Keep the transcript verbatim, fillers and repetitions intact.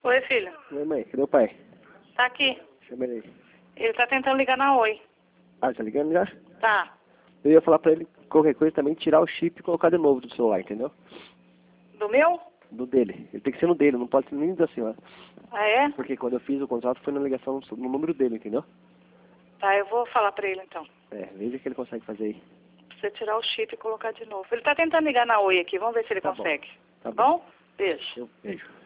Oi, filho. Oi, mãe. Cadê o pai? Tá aqui. Chama ele aí. Ele tá tentando ligar na Oi. Ah, tá ligando já? Tá. Eu ia falar pra ele, qualquer coisa, também tirar o chip e colocar de novo do celular, entendeu? Do meu? Do dele. Ele tem que ser no dele, não pode ser nem da senhora. Ah, é? Porque quando eu fiz o contrato foi na ligação no, no número dele, entendeu? Tá, eu vou falar pra ele então. É, veja que ele consegue fazer aí. Pra você tirar o chip e colocar de novo. Ele tá tentando ligar na Oi aqui. Vamos ver se ele Tá bom. consegue. Tá bom? bom? Beijo. Eu, beijo.